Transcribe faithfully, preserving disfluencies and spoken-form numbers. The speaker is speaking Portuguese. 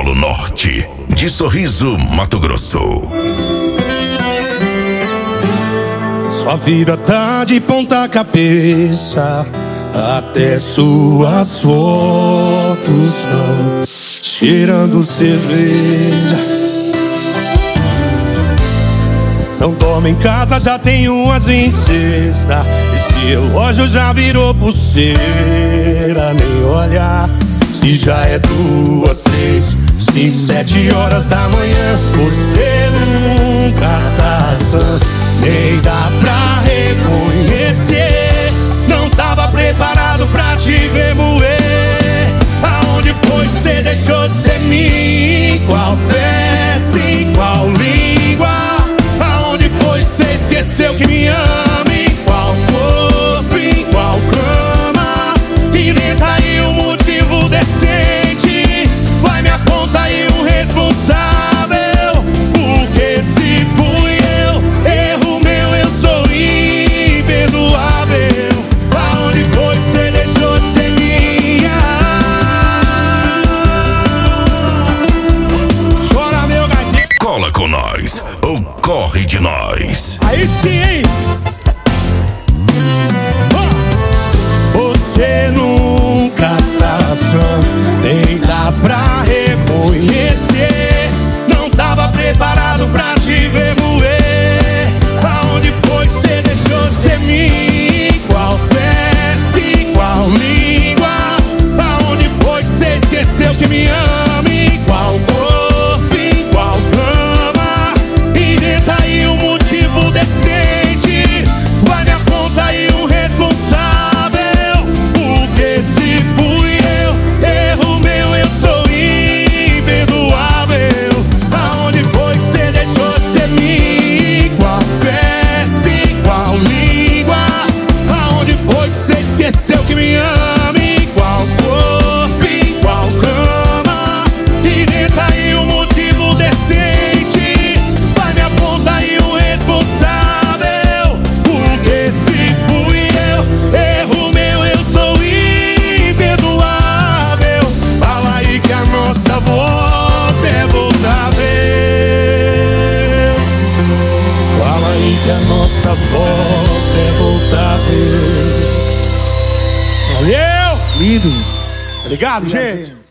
Polo Norte, de Sorriso, Mato Grosso. Sua vida tá de ponta cabeça, até suas fotos estão cheirando cerveja. Não dorme em casa, já tem umas em cesta. Esse relógio já virou pulseira. Nem olhar se já é duas, três, cinco, sete horas da manhã. Você nunca tá sã, nem dá pra reconhecer. Não tava preparado pra te ver moer. Aonde foi que você deixou de ser mim? Qual peça, em qual língua? Aonde foi que você esqueceu que me ama? Em qual corpo, em qual cama? Inventa aí um motivo decente. Vai, me aponta aí um responsável. Porque se fui eu, erro meu, eu sou imperdoável. Aonde foi que você deixou de ser minha? Chora, meu gatinho. Cola com nós, ou corre de nós. Aí sim, hein? Você nunca tá sã, nem dá pra reconhecer. Não tava preparado pra te ver moer. Aonde foi que você deixou de ser mim? Qual peça, em qual língua? Aonde foi que você esqueceu que me ama? Em qual corpo, em qual cama? Inventa aí um motivo decente. Vai, me aponta aí um responsável. Porque se fui eu, erro meu, eu sou imperdoável. Aonde foi que você deixou de ser mim? Qual peça, em qual língua? Aonde foi que você esqueceu que me ama? Em qual corpo, em qual cama? Inventa aí um motivo decente. Vai, me aponta aí um responsável. Porque se fui eu, erro meu, eu sou imperdoável. Fala aí que a nossa volta é voltável. Fala aí que a nossa volta é voltável. Valeu! Lindo. Obrigado, gente.